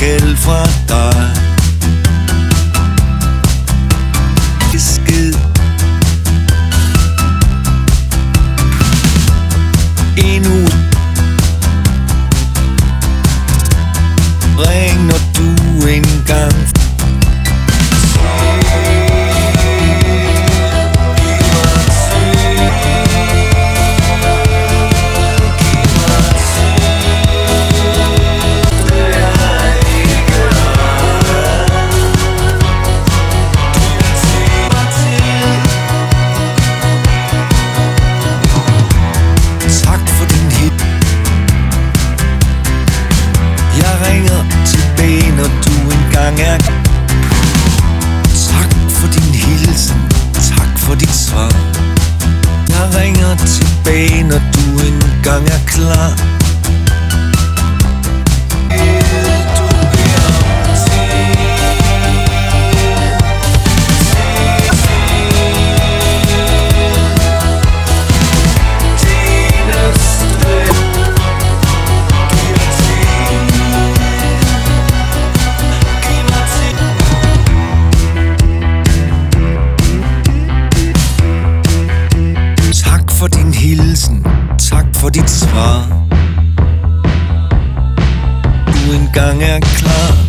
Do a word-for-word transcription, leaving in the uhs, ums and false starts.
kald fra dig. Besked. Endnu ring, når du engang er. Tak for din hilsen, tak for dit svar. Jeg ringer tilbage, når du engang er klar. Hilsen, tak for dit svar. Du engang er klar.